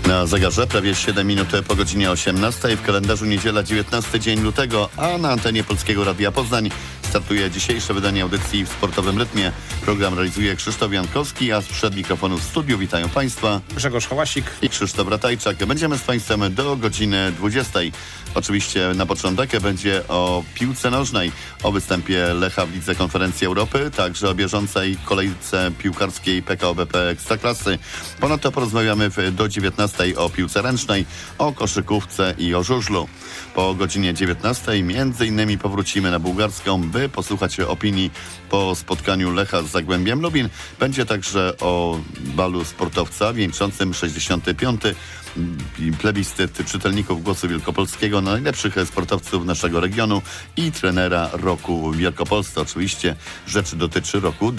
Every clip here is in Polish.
Na zegarze prawie 7 minut po godzinie 18, w kalendarzu niedziela 19 dzień lutego, a na antenie Polskiego Radia Poznań startuje dzisiejsze wydanie audycji w sportowym rytmie. Program realizuje Krzysztof Jankowski, a sprzed mikrofonu w studiu witają Państwa Grzegorz Hałasik i Krzysztof Ratajczak. Będziemy z Państwem do godziny 20. Oczywiście na początek będzie o piłce nożnej, o występie Lecha w Lidze Konferencji Europy, także o bieżącej kolejce piłkarskiej PKO BP Ekstraklasy. Ponadto porozmawiamy do 19 o piłce ręcznej, o koszykówce i o żużlu. Po godzinie 19 między innymi powrócimy na bułgarską, by posłuchać opinii po spotkaniu Lecha z Zagłębiem Lubin. Będzie także o balu sportowca wieńczącym 65. plebiscyt czytelników Głosu Wielkopolskiego na najlepszych sportowców naszego regionu i trenera roku w Wielkopolsce. Oczywiście rzecz dotyczy roku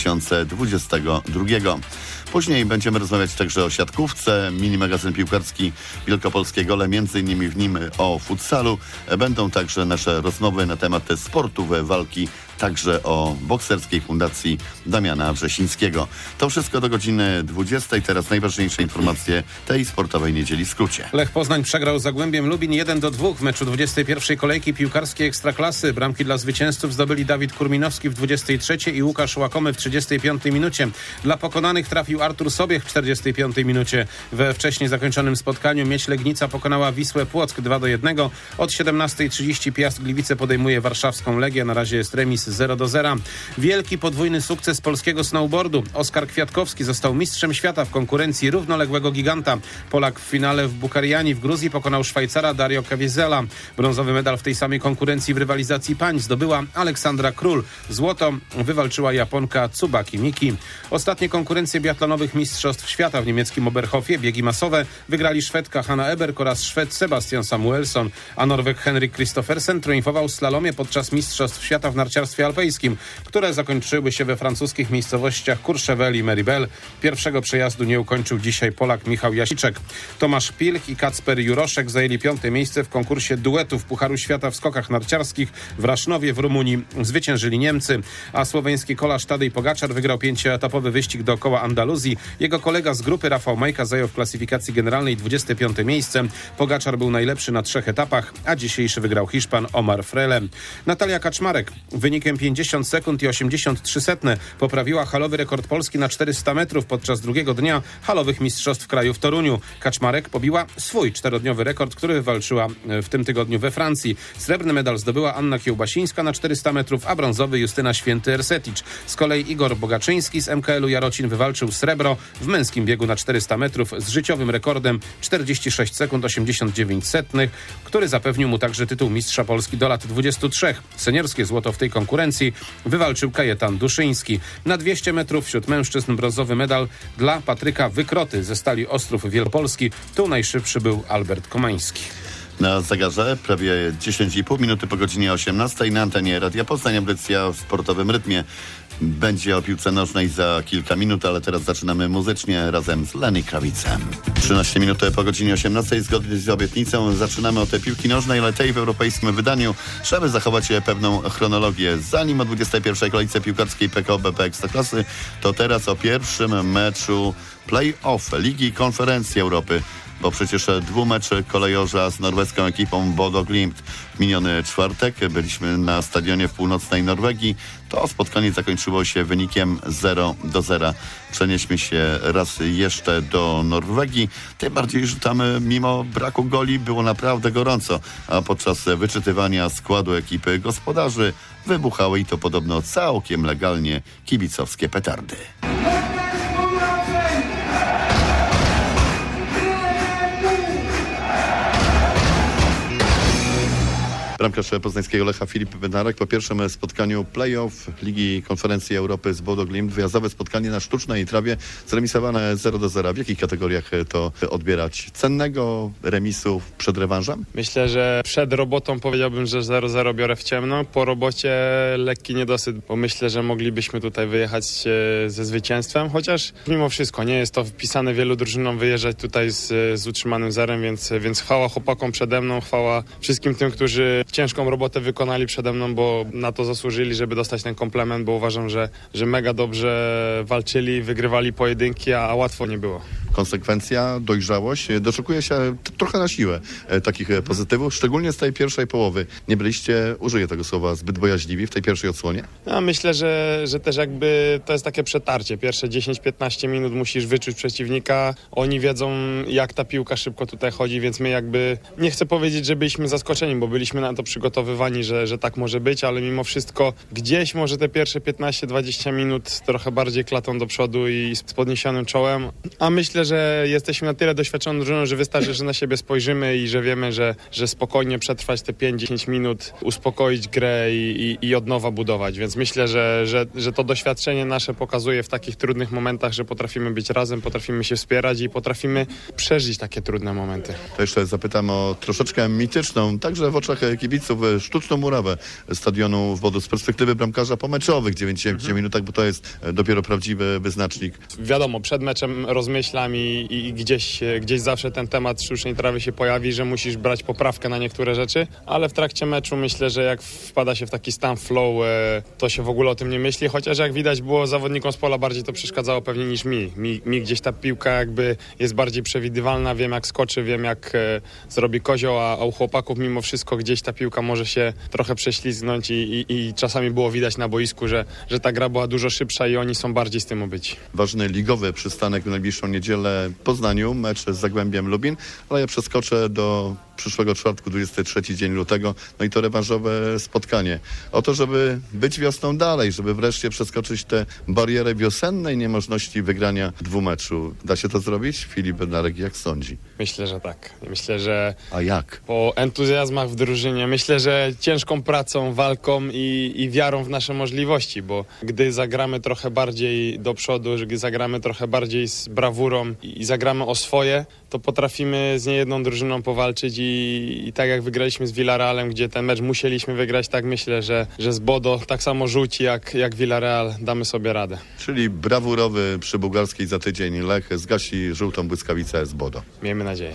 2022. Później będziemy rozmawiać także o siatkówce, mini magazyn piłkarski Wielkopolskie Gole, między innymi w nim o futsalu. Będą także nasze rozmowy na temat sportów walki, także o bokserskiej fundacji Damiana Wrzesińskiego. To wszystko do godziny 20. Teraz najważniejsze informacje tej sportowej niedzieli w skrócie. Lech Poznań przegrał z Zagłębiem Lubin 1-2 w meczu 21. kolejki piłkarskiej Ekstraklasy. Bramki dla zwycięzców zdobyli Dawid Kurminowski w 23. i Łukasz Łakomy w 35. minucie. Dla pokonanych trafił Artur Sobiech w 45. minucie. We wcześniej zakończonym spotkaniu Miedź Legnica pokonała Wisłę Płock 2-1. Od 17:30 Piast Gliwice podejmuje warszawską Legię. Na razie jest remis 0-0. Wielki podwójny sukces polskiego snowboardu. Oskar Kwiatkowski został mistrzem świata w konkurencji równoległego giganta. Polak w finale w Bukariani w Gruzji pokonał Szwajcara Dario Caviezel. Brązowy medal w tej samej konkurencji w rywalizacji pań zdobyła Aleksandra Król. Złoto wywalczyła Japonka Tsubaki Miki. Ostatnie konkurencje biatlonowych mistrzostw świata w niemieckim Oberhofie, biegi masowe, wygrali Szwedka Hanna Eberg oraz Szwed Sebastian Samuelsson, a Norweg Henrik Kristoffersen triumfował w slalomie podczas mistrzostw świata w narciarstwie alpejskim, które zakończyły się we francuskich miejscowościach Courchevel i Meribel. Pierwszego przejazdu nie ukończył dzisiaj Polak Michał Jasiczek. Tomasz Pilch i Kacper Juroszek zajęli 5. miejsce w konkursie duetów Pucharu Świata w skokach narciarskich w Rasznowie w Rumunii. Zwyciężyli Niemcy, a słoweński kolarz Tadej Pogaczar wygrał 5-etapowy wyścig dookoła Andaluzji. Jego kolega z grupy Rafał Majka zajął w klasyfikacji generalnej 25. miejsce. Pogaczar był najlepszy na 3 etapach, a dzisiejszy wygrał Hiszpan Omar Frele. Natalia Kaczmarek wynikiem 50 sekund i 83 setne poprawiła halowy rekord Polski na 400 metrów podczas drugiego dnia halowych mistrzostw kraju w Toruniu. Kaczmarek pobiła swój 4-dniowy rekord, który wywalczyła w tym tygodniu we Francji. Srebrny medal zdobyła Anna Kiełbasińska na 400 metrów, a brązowy Justyna Święty-Erseticz. Z kolei Igor Bogaczyński z MKL-u Jarocin wywalczył srebro w męskim biegu na 400 metrów z życiowym rekordem 46 sekund 89 setnych, który zapewnił mu także tytuł mistrza Polski do lat 23. Seniorskie złoto w tej konkurencji wywalczył Kajetan Duszyński. Na 200 metrów wśród mężczyzn brązowy medal dla Patryka Wykroty ze Stali Ostrów Wielkopolski. Tu najszybszy był Albert Komański. Na zegarze prawie 10,5 minuty po godzinie 18 na antenie Radia Poznań audycja w sportowym rytmie. Będzie o piłce nożnej za kilka minut, ale teraz zaczynamy muzycznie razem z Lenny Kravicem. 13 minut po godzinie 18 zgodnie z obietnicą zaczynamy od piłki nożnej, ale tej w europejskim wydaniu, żeby zachować pewną chronologię. Zanim o 21. kolejce piłkarskiej PKO BP Ekstraklasy, to teraz o pierwszym meczu play-off Ligi Konferencji Europy. Bo przecież dwumeczy kolejorza z norweską ekipą Bodo Glimt. W miniony czwartek byliśmy na stadionie w północnej Norwegii. To spotkanie zakończyło się wynikiem 0-0. Przenieśmy się raz jeszcze do Norwegii. Tym bardziej, że tam mimo braku goli było naprawdę gorąco. A podczas wyczytywania składu ekipy gospodarzy wybuchały i to podobno całkiem legalnie kibicowskie petardy. Bramkarz poznańskiego Lecha Filip Bednarek po pierwszym spotkaniu play-off Ligi Konferencji Europy z Bodo Glimt. Wyjazdowe spotkanie na sztucznej trawie zremisowane 0-0. W jakich kategoriach to odbierać? Cennego remisu przed rewanżem? Myślę, że przed robotą powiedziałbym, że 0-0 biorę w ciemno. Po robocie lekki niedosyt, bo myślę, że moglibyśmy tutaj wyjechać ze zwycięstwem, chociaż mimo wszystko nie jest to wpisane wielu drużynom wyjeżdżać tutaj z utrzymanym zerem, więc chwała chłopakom przede mną, chwała wszystkim tym, którzy ciężką robotę wykonali przede mną, bo na to zasłużyli, żeby dostać ten komplement, bo uważam, że mega dobrze walczyli, wygrywali pojedynki, a łatwo nie było. Konsekwencja, dojrzałość, doszukuje się trochę na siłę takich pozytywów, szczególnie z tej pierwszej połowy. Nie byliście, użyję tego słowa, zbyt bojaźliwi w tej pierwszej odsłonie? Ja myślę, że też jakby to jest takie przetarcie. Pierwsze 10-15 minut musisz wyczuć przeciwnika. Oni wiedzą, jak ta piłka szybko tutaj chodzi, więc my jakby, nie chcę powiedzieć, że byliśmy zaskoczeni, bo byliśmy na to przygotowywani, że tak może być, ale mimo wszystko gdzieś może te pierwsze 15-20 minut trochę bardziej klatą do przodu i z podniesionym czołem. A myślę, że jesteśmy na tyle doświadczoną drużyną, że wystarczy, że na siebie spojrzymy i że wiemy, że spokojnie przetrwać te 5-10 minut, uspokoić grę i od nowa budować. Więc myślę, że to doświadczenie nasze pokazuje w takich trudnych momentach, że potrafimy być razem, potrafimy się wspierać i potrafimy przeżyć takie trudne momenty. To jeszcze zapytam o troszeczkę mityczną, także w oczach kibiców, sztuczną murawę stadionu w Bodu z perspektywy bramkarza pomeczowych 90 minutach, bo to jest dopiero prawdziwy wyznacznik. Wiadomo, przed meczem rozmyślam i gdzieś zawsze ten temat sztucznej trawy się pojawi, że musisz brać poprawkę na niektóre rzeczy, ale w trakcie meczu myślę, że jak wpada się w taki stan flow, to się w ogóle o tym nie myśli, chociaż jak widać było zawodnikom z pola bardziej to przeszkadzało pewnie niż mi. Mi gdzieś ta piłka jakby jest bardziej przewidywalna, wiem jak skoczy, wiem jak zrobi kozioł, a u chłopaków mimo wszystko gdzieś ta piłka może się trochę prześlizgnąć i czasami było widać na boisku, że ta gra była dużo szybsza i oni są bardziej z tym obyci. Ważny ligowy przystanek w najbliższą niedzielę w Poznaniu, mecz z Zagłębiem Lubin, ale ja przeskoczę do przyszłego czwartku, 23 dzień lutego, no i to rewanżowe spotkanie. O to, żeby być wiosną dalej, żeby wreszcie przeskoczyć tę barierę wiosennej niemożności wygrania 2 meczów. Da się to zrobić? Filip Bednarek, jak sądzi? Myślę, że tak. Myślę, że A jak? po entuzjazmach w drużynie, myślę, że ciężką pracą, walką i wiarą w nasze możliwości, bo gdy zagramy trochę bardziej do przodu, gdy zagramy trochę bardziej z brawurą i zagramy o swoje, to potrafimy z niejedną drużyną powalczyć i tak jak wygraliśmy z Villarrealem, gdzie ten mecz musieliśmy wygrać, tak myślę, że z Bodo tak samo rzuci jak Villarreal damy sobie radę. Czyli brawurowy przy bułgarskiej za tydzień Lech zgasi żółtą błyskawicę z Bodo. Miejmy nadzieję.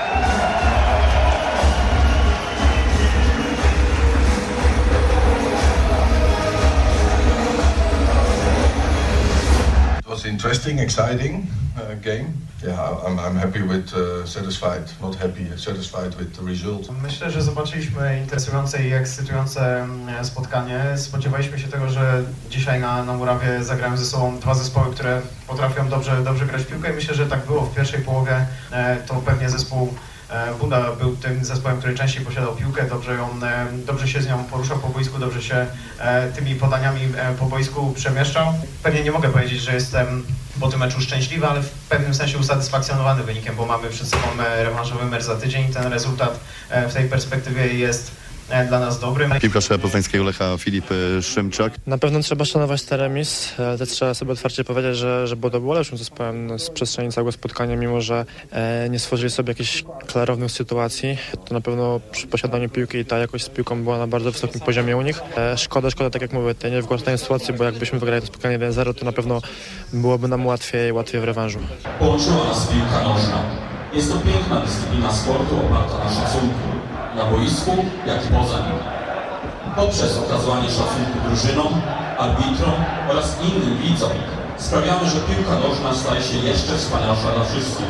It was interesting, exciting game. Yeah, I'm happy with satisfied, not happy, satisfied with the result. Myślę, że zobaczyliśmy interesujące i ekscytujące spotkanie. Spodziewaliśmy się tego, że dzisiaj na murawie zagrają ze sobą 2 zespoły, które potrafią dobrze grać w piłkę i myślę, że tak było w pierwszej połowie. To pewnie zespół Buda był tym zespołem, który częściej posiadał piłkę, dobrze się z nią poruszał po boisku, dobrze się tymi podaniami po boisku przemieszczał. Pewnie nie mogę powiedzieć, że jestem po tym meczu szczęśliwy, ale w pewnym sensie usatysfakcjonowany wynikiem, bo mamy przed sobą rewanżowy mecz za tydzień i ten rezultat w tej perspektywie jest dla nas dobry. Piłkarz poznańskiego Lecha Filip Szymczak. Na pewno trzeba szanować ten remis, ale też trzeba sobie otwarcie powiedzieć, że Bodo było lepszym zespołem z przestrzeni całego spotkania, mimo że nie stworzyli sobie jakichś klarownych sytuacji. To na pewno przy posiadaniu piłki i ta jakość z piłką była na bardzo wysokim poziomie u nich. Szkoda, tak jak mówię, tej niewykorzystanej sytuacji, bo jakbyśmy wygrali to spotkanie 1-0, to na pewno byłoby nam łatwiej w rewanżu. Połączyła nas piłka nożna. Jest to piękna dyscyplina sportu oparta na szacunku. Na boisku, jak i poza nim. Poprzez okazywanie szacunku drużynom, arbitrom oraz innym widzom sprawiamy, że piłka nożna staje się jeszcze wspanialsza dla wszystkich.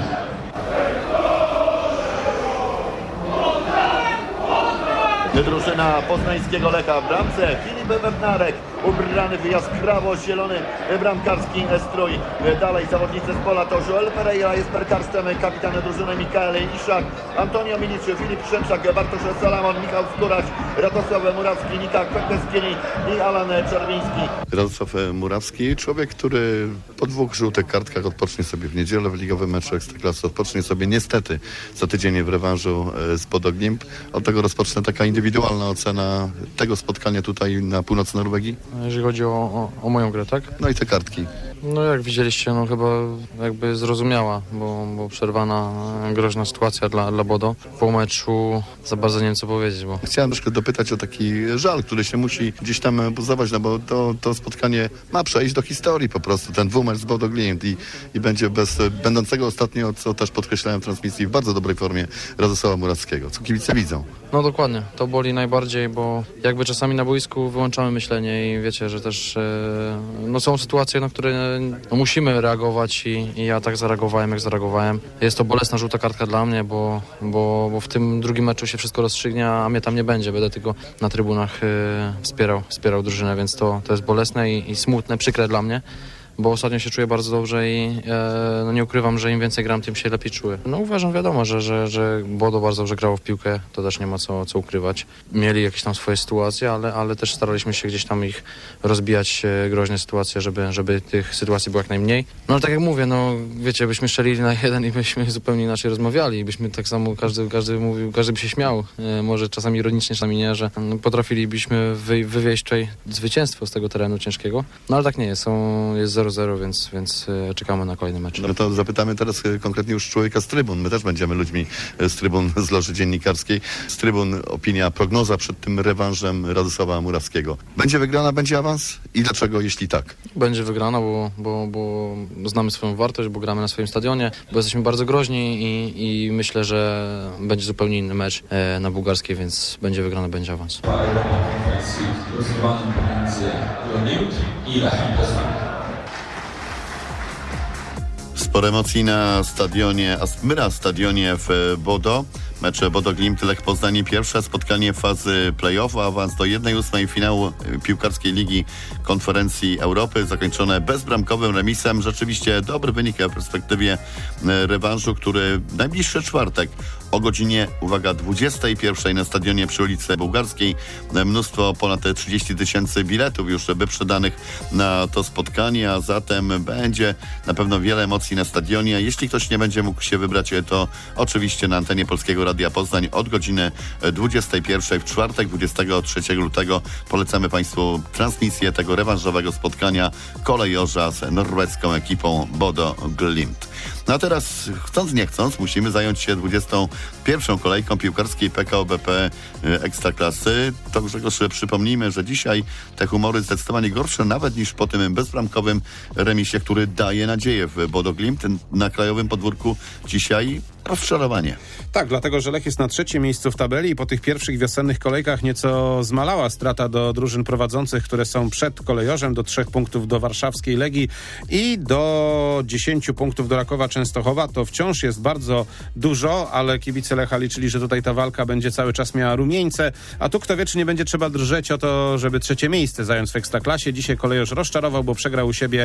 Drużyna poznańskiego Lecha w bramce. Filip Bednarek ubrany w jaskrawo-zielony bramkarski strój. Dalej zawodnicy z pola to Joel Pereira, jest perkarstem, kapitan drużyny Mikael Iszak, Antonio Milic, Filip Szymczak, Bartosz Salamon, Michał Skóracz, Radosław Murawski, Nika Kwekweskieni i Alan Czerwiński. Radosław Murawski, człowiek, który po 2 żółtych kartkach odpocznie sobie w niedzielę w ligowym meczu Ekstraklasy, odpocznie sobie niestety za tydzień w rewanżu z Bodo Glimp. Od tego rozpocznę taka indywidualna ocena tego spotkania tutaj na północy Norwegii. Jeżeli chodzi o moją grę, tak? No i te kartki. No jak widzieliście, no chyba jakby zrozumiała, bo przerwana groźna sytuacja dla Bodo. Po meczu za bardzo nie wiem co powiedzieć, bo... Chciałem troszkę dopytać o taki żal, który się musi gdzieś tam buzować, no bo to spotkanie ma przejść do historii po prostu, ten dwumecz z Bodo Glimt i będzie bez będącego ostatnio, co też podkreślałem w transmisji, w bardzo dobrej formie Radosława Murawskiego, co kibice widzą. No dokładnie, to boli najbardziej, bo jakby czasami na boisku wyłączamy myślenie i wiecie, że też no są sytuacje, na które no musimy reagować i ja tak zareagowałem, jak zareagowałem. Jest to bolesna żółta kartka dla mnie, bo w tym drugim meczu się wszystko rozstrzygnie, a mnie tam nie będzie. Będę tylko na trybunach wspierał drużynę, więc to jest bolesne i smutne, przykre dla mnie. Bo ostatnio się czuję bardzo dobrze i no nie ukrywam, że im więcej gram, tym się lepiej czuję. No uważam, wiadomo, że Bodo bardzo dobrze grało w piłkę, to też nie ma co ukrywać. Mieli jakieś tam swoje sytuacje, ale też staraliśmy się gdzieś tam ich rozbijać, groźne sytuacje, żeby tych sytuacji było jak najmniej. No ale tak jak mówię, no wiecie, byśmy strzelili na jeden i byśmy zupełnie inaczej rozmawiali i byśmy tak samo, każdy mówił, każdy by się śmiał, może czasami ironicznie, czasami nie, że potrafilibyśmy wywieźć tutaj zwycięstwo z tego terenu ciężkiego, no ale tak nie jest, jest 0-0, więc czekamy na kolejny mecz. No to zapytamy teraz konkretnie już człowieka z trybun. My też będziemy ludźmi z trybun, z loży dziennikarskiej. Z trybun opinia, prognoza przed tym rewanżem Radosława Murawskiego. Będzie wygrana, będzie awans? I dlaczego, jeśli tak? Będzie wygrana, bo znamy swoją wartość, bo gramy na swoim stadionie, bo jesteśmy bardzo groźni i myślę, że będzie zupełnie inny mecz na bułgarskiej, więc będzie wygrana, będzie awans. Konferencji rozgrywanym pomiędzy Glimt i Lechem Poznań. Sporo emocji na stadionie Asmyra, stadionie w Bodo. Mecz Bodo Glimt, Lech Poznań, pierwsze spotkanie fazy play-off, awans do 1/8 finału piłkarskiej Ligi Konferencji Europy, zakończone bezbramkowym remisem. Rzeczywiście dobry wynik w perspektywie rewanżu, który najbliższy czwartek o godzinie, uwaga, 21 na stadionie przy ulicy Bułgarskiej. Mnóstwo, ponad 30 000 biletów już wyprzedanych na to spotkanie, a zatem będzie na pewno wiele emocji na stadionie. Jeśli ktoś nie będzie mógł się wybrać, to oczywiście na antenie Polskiego Radia Poznań od godziny 21 w czwartek, 23 lutego. Polecamy Państwu transmisję tego rewanżowego spotkania kolejorza z norweską ekipą Bodo Glimt. No a teraz, chcąc nie chcąc, musimy zająć się 21. kolejką piłkarskiej PKO BP Ekstraklasy. To Grzegorz, przypomnijmy, że dzisiaj te humory zdecydowanie gorsze nawet niż po tym bezbramkowym remisie, który daje nadzieję w Bodo Glimt. Na krajowym podwórku dzisiaj rozczarowanie. Tak, dlatego, że Lech jest na 3. miejscu w tabeli i po tych pierwszych wiosennych kolejkach nieco zmalała strata do drużyn prowadzących, które są przed kolejorzem, do 3 punktów do warszawskiej Legii i do 10 punktów do Rakowa Częstochowa. To wciąż jest bardzo dużo, ale kibice Lecha liczyli, że tutaj ta walka będzie cały czas miała rumieńce, a tu kto wie, czy nie będzie trzeba drżeć o to, żeby 3. miejsce zająć w Ekstraklasie. Dzisiaj kolejorz rozczarował, bo przegrał u siebie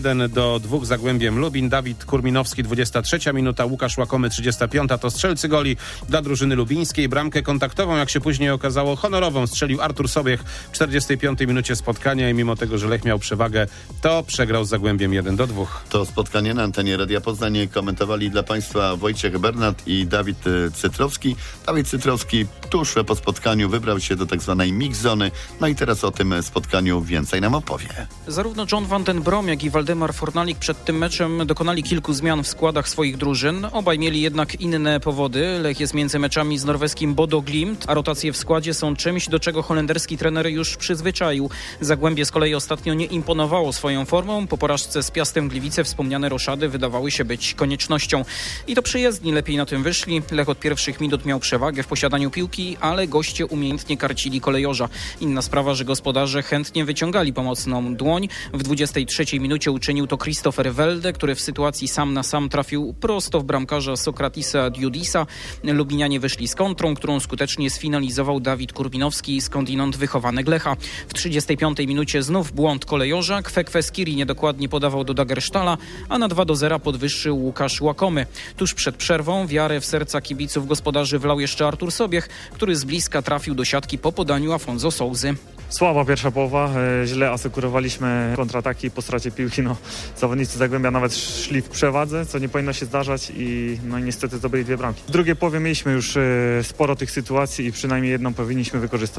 1-2 z Zagłębiem Lubin. Dawid Kurminowski, 23 minuta, Łukasz Łakomy, 35. To strzelcy goli dla drużyny lubińskiej. Bramkę kontaktową, jak się później okazało, honorową strzelił Artur Sobiech w 45 minucie spotkania i mimo tego, że Lech miał przewagę, to przegrał z Zagłębiem 1-2. To spotkanie na antenie Radia Poznań komentowali dla Państwa Wojciech Bernat i Dawid Cytrowski. Dawid Cytrowski tuż po spotkaniu wybrał się do tak zwanej mix zony. No i teraz o tym spotkaniu więcej nam opowie. Zarówno John van den Brom, jak i Waldemar Fornalik przed tym meczem dokonali kilku zmian w składach swoich drużyn. Obaj mieli jednak inne powody. Lech jest między meczami z norweskim Bodo Glimt, a rotacje w składzie są czymś, do czego holenderski trener już przyzwyczaił. Zagłębie z kolei ostatnio nie imponowało swoją formą. Po porażce z Piastem Gliwice wspomniane roszady wydawały się być koniecznością. I to przyjezdni lepiej na tym wyszli. Lech od pierwszych minut miał przewagę w posiadaniu piłki, ale goście umiejętnie karcili kolejorza. Inna sprawa, że gospodarze chętnie wyciągali pomocną dłoń. W 23 minucie uczynił to Christopher Welde, który w sytuacji sam na sam trafił prosto w bramkarza Sokratisa Diudisa. Lubinianie wyszli z kontrą, którą skutecznie sfinalizował Dawid Kurminowski, skądinąd wychowanek Lecha. W 35 minucie znów błąd kolejorza. Kwekwe Skiri niedokładnie podawał do Dagersztala, a na 2-0 podwyższył Łukasz Łakomy. Tuż przed przerwą wiarę w serca kibiców gospodarzy wlał jeszcze Artur Sobiech, który z bliska trafił do siatki po podaniu Afonso Souzy. Słaba pierwsza połowa, źle asekurowaliśmy kontrataki po stracie piłki. Zawodnicy Zagłębia nawet szli w przewadze, co nie powinno się zdarzać i niestety to byli 2 bramki. W drugiej połowie mieliśmy już sporo tych sytuacji i przynajmniej jedną powinniśmy wykorzystać.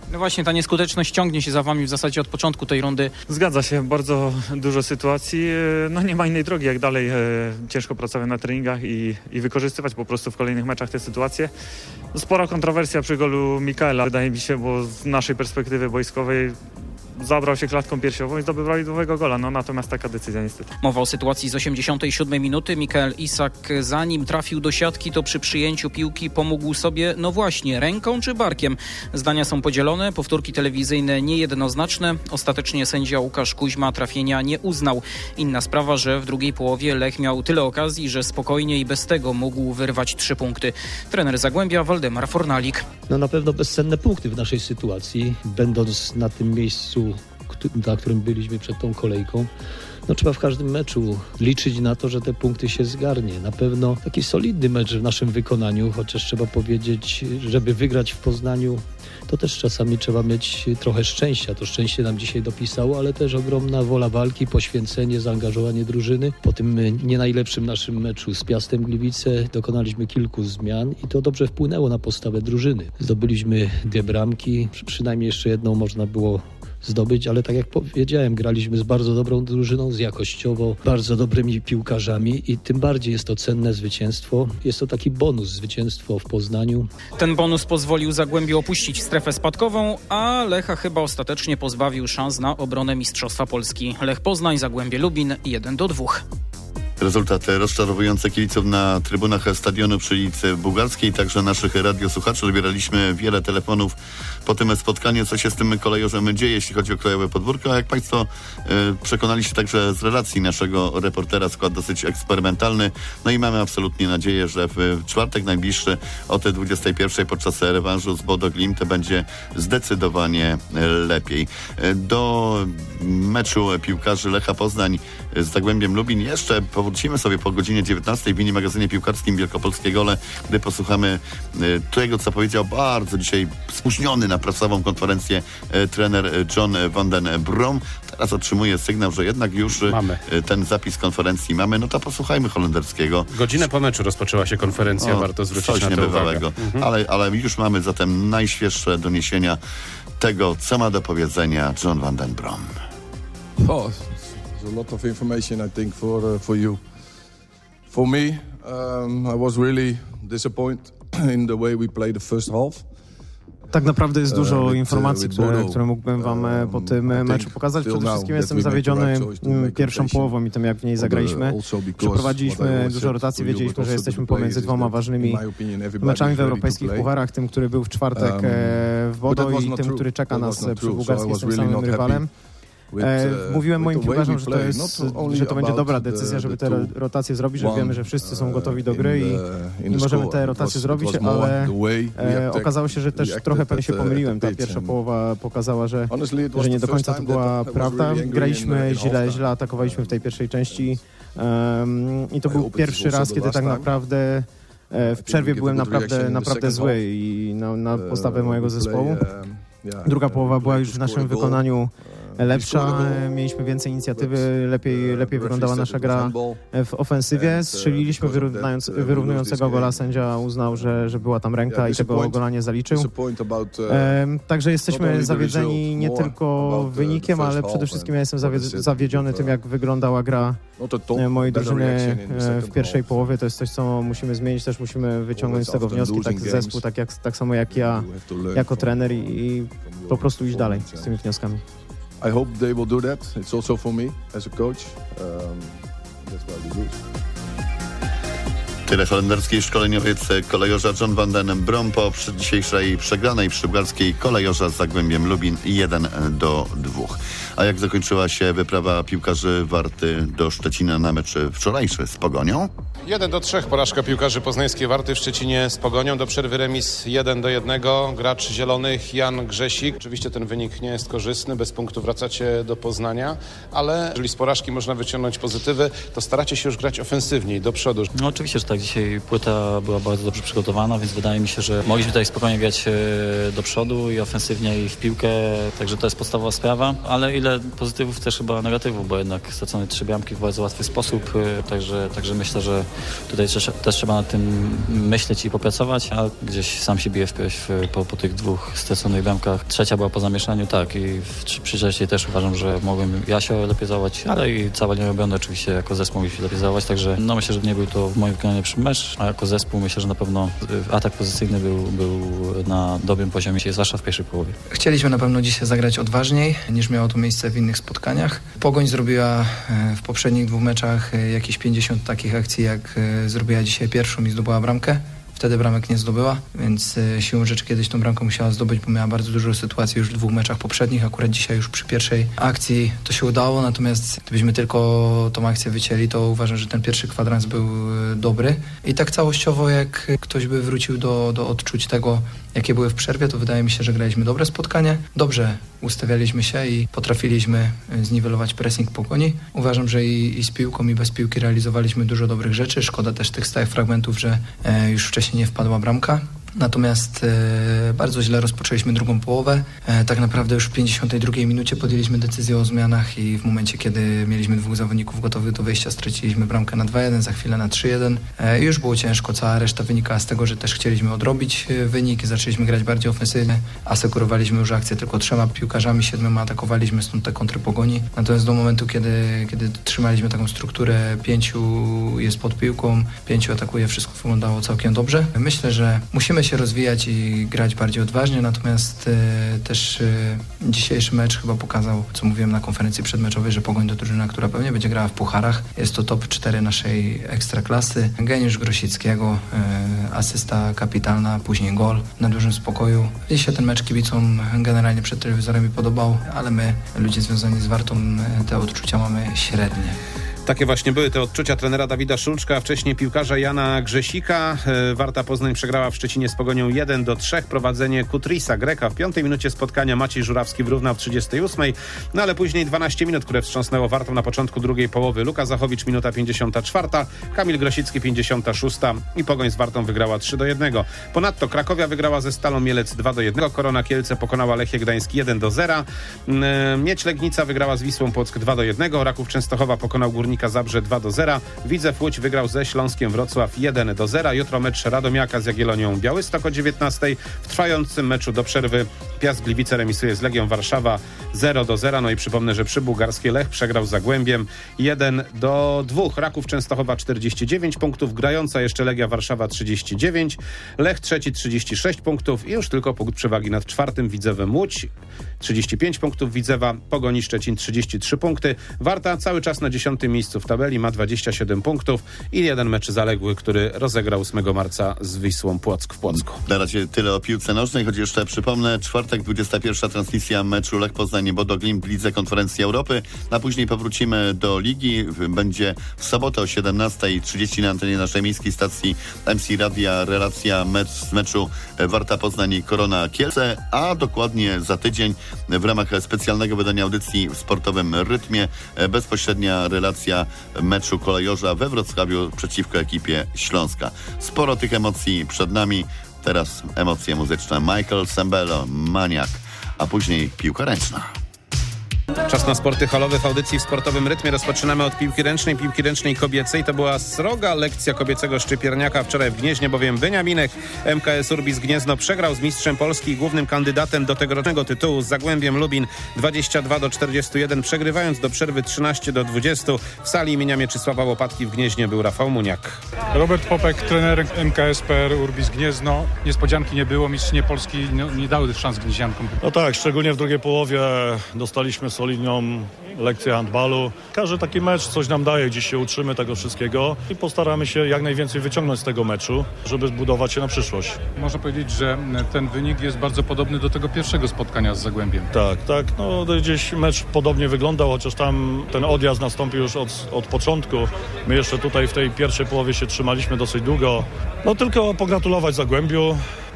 No właśnie, ta nieskuteczność ciągnie się za wami w zasadzie od początku tej rundy. Zgadza się, bardzo dużo sytuacji. No nie ma innej drogi, jak dalej ciężko pracować na treningach i wykorzystywać po prostu w kolejnych meczach te sytuacje. Spora kontrowersja przy golu Mikaela, wydaje mi się, bo z naszej perspektywy boiskowej zabrał się klatką piersiową i zdobył prawidłowego gola, natomiast taka decyzja niestety. Mowa o sytuacji z 87 minuty. Mikael Isak, zanim trafił do siatki, to przy przyjęciu piłki pomógł sobie, no właśnie, ręką czy barkiem. Zdania są podzielone, powtórki telewizyjne niejednoznaczne. Ostatecznie sędzia Łukasz Kuźma trafienia nie uznał. Inna sprawa, że w drugiej połowie Lech miał tyle okazji, że spokojnie i bez tego mógł wyrwać 3 punkty. Trener Zagłębia Waldemar Fornalik. No na pewno bezcenne punkty w naszej sytuacji, będąc na tym miejscu, na którym byliśmy przed tą kolejką. No trzeba w każdym meczu liczyć na to, że te punkty się zgarnie. Na pewno taki solidny mecz w naszym wykonaniu, chociaż trzeba powiedzieć, żeby wygrać w Poznaniu, to też czasami trzeba mieć trochę szczęścia. To szczęście nam dzisiaj dopisało, ale też ogromna wola walki, poświęcenie, zaangażowanie drużyny. Po tym nie najlepszym naszym meczu z Piastem Gliwice dokonaliśmy kilku zmian i to dobrze wpłynęło na postawę drużyny. Zdobyliśmy 2 bramki, przynajmniej jeszcze jedną można było zdobyć, ale tak jak powiedziałem, graliśmy z bardzo dobrą drużyną, z jakościowo bardzo dobrymi piłkarzami i tym bardziej jest to cenne zwycięstwo. Jest to taki bonus, zwycięstwo w Poznaniu. Ten bonus pozwolił Zagłębiu opuścić strefę spadkową, a Lecha chyba ostatecznie pozbawił szans na obronę Mistrzostwa Polski. Lech Poznań, Zagłębie Lubin 1-2. Rezultat rozczarowujący kibiców na trybunach stadionu przy ulicy Bułgarskiej, także naszych radiosłuchaczy. Odbieraliśmy wiele telefonów po tym spotkaniu, co się z tym kolejorzem dzieje, jeśli chodzi o krajowe podwórko. A jak Państwo przekonali się także z relacji naszego reportera, skład dosyć eksperymentalny. No i mamy absolutnie nadzieję, że w czwartek najbliższy o tej 21 podczas rewanżu z Bodo Glimt będzie zdecydowanie lepiej. Do meczu piłkarzy Lecha Poznań z Zagłębiem Lubin jeszcze powrócimy sobie po godzinie 19 w mini-magazynie piłkarskim Wielkopolskie Gole, gdy posłuchamy tego, co powiedział bardzo dzisiaj spóźniony na prasową konferencję trener John van den Brom. Teraz otrzymuje sygnał, że jednak już ten zapis konferencji mamy. No to posłuchajmy holenderskiego. Godzinę po meczu rozpoczęła się konferencja, warto zwrócić na to uwagę. Ale już mamy zatem najświeższe doniesienia tego, co ma do powiedzenia John van den Brom. There's a lot of information, I think, for you. For me, I was really disappointed in the way we played the first half. Tak naprawdę jest dużo informacji, które mógłbym wam po tym meczu pokazać. Przede wszystkim jestem zawiedziony pierwszą połową i tym, jak w niej zagraliśmy. Przeprowadziliśmy dużo rotacji, wiedzieliśmy, że jesteśmy pomiędzy 2 ważnymi meczami w europejskich pucharach. Tym, który był w czwartek w Bodo i tym, który czeka nas przy Bułgarskim z tym samym rywalem. Mówiłem moim piłkarzom, że to będzie dobra decyzja, żeby te rotacje zrobić, że wiemy, że wszyscy są gotowi do gry i możemy te rotacje zrobić, ale okazało się, że też trochę pewnie się pomyliłem. Ta pierwsza połowa pokazała, że nie do końca to była prawda. Graliśmy źle atakowaliśmy w tej pierwszej części i to był pierwszy raz, kiedy tak naprawdę w przerwie byłem naprawdę zły i na postawę mojego zespołu. Druga połowa była już w naszym wykonaniu lepsza, mieliśmy więcej inicjatywy, lepiej wyglądała nasza gra w ofensywie. Strzeliliśmy wyrównującego gola, sędzia uznał, że była tam ręka i tego gola nie zaliczył. Także jesteśmy zawiedzeni nie tylko wynikiem, ale przede wszystkim ja jestem zawiedziony tym, jak wyglądała gra mojej drużyny w pierwszej połowie. To jest coś, co musimy zmienić, też musimy wyciągnąć z tego wnioski, tak zespół, tak samo jak ja jako trener i po prostu iść dalej z tymi wnioskami. I hope they will do that. It's also for me as a coach. That's why we do it. Tyle holenderski szkoleniowiec kolejorza John van den Brom po dzisiejszej przegranej przy bułgarskiej kolejorza z Zagłębiem Lubin 1-2. A jak zakończyła się wyprawa piłkarzy Warty do Szczecina na mecz wczorajszy z Pogonią? 1-3 porażka piłkarzy poznańskiej Warty w Szczecinie z Pogonią. Do przerwy remis 1-1. Gracz zielonych Jan Grzesik. Oczywiście ten wynik nie jest korzystny. Bez punktu wracacie do Poznania, ale jeżeli z porażki można wyciągnąć pozytywy, to staracie się już grać ofensywniej, do przodu. No oczywiście, że tak. tak, dzisiaj płyta była bardzo dobrze przygotowana, więc wydaje mi się, że mogliśmy tutaj spokojnie grać do przodu i ofensywnie i w piłkę, także to jest podstawowa sprawa, ale ile pozytywów też chyba negatywów, bo jednak stracone 3 bramki w bardzo łatwy sposób, także myślę, że tutaj też trzeba nad tym myśleć i popracować, a gdzieś sam się bije w pierś po tych 2 straconych bramkach. Trzecia była po zamieszaniu, tak, i przy trzeciej też uważam, że mogłem Jasio lepiej zachować, ale i cała linia obrony oczywiście jako zespół musi lepiej zachować, także myślę, że nie był to w moim wykonaniu lepszy mecz, a jako zespół myślę, że na pewno atak pozycyjny był na dobrym poziomie, zwłaszcza w pierwszej połowie. Chcieliśmy na pewno dzisiaj zagrać odważniej, niż miało to miejsce w innych spotkaniach. Pogoń zrobiła w poprzednich 2 meczach jakieś 50 takich akcji, jak zrobiła dzisiaj pierwszą i zdobyła bramkę. Wtedy bramek nie zdobyła, więc siłą rzeczy kiedyś tą bramkę musiała zdobyć, bo miała bardzo dużo sytuacji już w 2 meczach poprzednich. Akurat dzisiaj już przy pierwszej akcji to się udało, natomiast gdybyśmy tylko tą akcję wycięli, to uważam, że ten pierwszy kwadrans był dobry. I tak całościowo, jak ktoś by wrócił do odczuć tego, jakie były w przerwie, to wydaje mi się, że graliśmy dobre spotkanie. Dobrze ustawialiśmy się i potrafiliśmy zniwelować pressing Pogoni. Uważam, że i z piłką, i bez piłki realizowaliśmy dużo dobrych rzeczy. Szkoda też tych stałych fragmentów, że już wcześniej nie wpadła bramka. Natomiast bardzo źle rozpoczęliśmy drugą połowę. Tak naprawdę już w 52 minucie podjęliśmy decyzję o zmianach i w momencie, kiedy mieliśmy 2 zawodników gotowych do wyjścia, straciliśmy bramkę na 2-1, za chwilę na 3-1. I już było ciężko. Cała reszta wynikała z tego, że też chcieliśmy odrobić wynik. Zaczęliśmy grać bardziej ofensywnie. Asekurowaliśmy już akcję tylko 3 piłkarzami, 7 atakowaliśmy, stąd te kontry Pogoni. Natomiast do momentu, kiedy trzymaliśmy taką strukturę, 5 jest pod piłką, 5 atakuje, wszystko wyglądało całkiem dobrze. Myślę, że musimy się rozwijać i grać bardziej odważnie, natomiast też dzisiejszy mecz chyba pokazał, co mówiłem na konferencji przedmeczowej, że Pogoń to drużyna, która pewnie będzie grała w pucharach. Jest to top 4 naszej ekstraklasy. Geniusz Grosickiego, asysta kapitalna, później gol na dużym spokoju. Dzisiaj ten mecz kibicom generalnie przed telewizorami podobał, ale my, ludzie związani z Wartą, te odczucia mamy średnie. Takie właśnie były te odczucia trenera Dawida Szulczka, a wcześniej piłkarza Jana Grzesika. Warta Poznań przegrała w Szczecinie z Pogonią 1-3. Prowadzenie Kutrisa Greka w 5 minucie spotkania Maciej Żurawski wyrównał w 38. No ale później 12 minut, które wstrząsnęło Wartą na początku drugiej połowy. Luka Zachowicz, minuta 54, Kamil Grosicki 56 i Pogoń z Wartą wygrała 3-1. Ponadto Krakowia wygrała ze Stalą Mielec 2-1. Korona Kielce pokonała Lechia Gdańsk 1-0. Miedź Legnica wygrała z Wisłą Płock 2-1. Raków Częstochowa pokonał Górnika Zabrze 2-0. Widzew Łódź wygrał ze Śląskiem Wrocław 1-0. Jutro mecz Radomiaka z Jagiellonią Białystok o 19. W trwającym meczu do przerwy Piast Gliwice remisuje z Legią Warszawa 0-0. No i przypomnę, że przybułgarskie Lech przegrał z Zagłębiem 1-2. Raków Częstochowa 49 punktów, grająca jeszcze Legia Warszawa 39. Lech trzeci 36 punktów i już tylko punkt przewagi nad 4. Widzewem Łódź 35 punktów Widzewa, Pogoni Szczecin 33 punkty. Warta cały czas na 10. miejscu w tabeli, ma 27 punktów i 1 mecz zaległy, który rozegrał 8 marca z Wisłą Płock w Płocku. Na razie tyle o piłce nożnej, choć jeszcze przypomnę, czwartek 21. transmisja meczu Lech Poznań Bodo Glimt w Lidze Konferencji Europy, a później powrócimy do ligi. Będzie w sobotę o 17:30 na antenie naszej miejskiej stacji MC Radia relacja z meczu Warta Poznań i Korona Kielce, a dokładnie za tydzień w ramach specjalnego wydania audycji w sportowym rytmie bezpośrednia relacja meczu kolejorza we Wrocławiu przeciwko ekipie Śląska. Sporo tych emocji przed nami. Teraz emocje muzyczne. Michael Sembello, Maniak, a później piłka ręczna. Czas na sporty halowe w audycji w sportowym rytmie. Rozpoczynamy od piłki ręcznej kobiecej. To była sroga lekcja kobiecego szczypierniaka wczoraj w Gnieźnie, bowiem Beniaminek MKS Urbis Gniezno przegrał z mistrzem Polski i głównym kandydatem do tegorocznego tytułu z Zagłębiem Lubin 22-41, przegrywając do przerwy 13-20. W sali imienia Mieczysława Łopatki w Gnieźnie był Rafał Muniak. Robert Popek, trener MKS PR Urbis Gniezno. Niespodzianki nie było, mistrzynie Polski nie dały szans Gnieźniankom. No tak, szczególnie w drugiej połowie dostaliśmy solidną lekcję handbalu. Każdy taki mecz coś nam daje, dziś się uczymy tego wszystkiego i postaramy się jak najwięcej wyciągnąć z tego meczu, żeby zbudować się na przyszłość. Można powiedzieć, że ten wynik jest bardzo podobny do tego pierwszego spotkania z Zagłębiem. Tak, no gdzieś mecz podobnie wyglądał, chociaż tam ten odjazd nastąpił już od początku. My jeszcze tutaj w tej pierwszej połowie się trzymaliśmy dosyć długo. No tylko pogratulować Zagłębiu.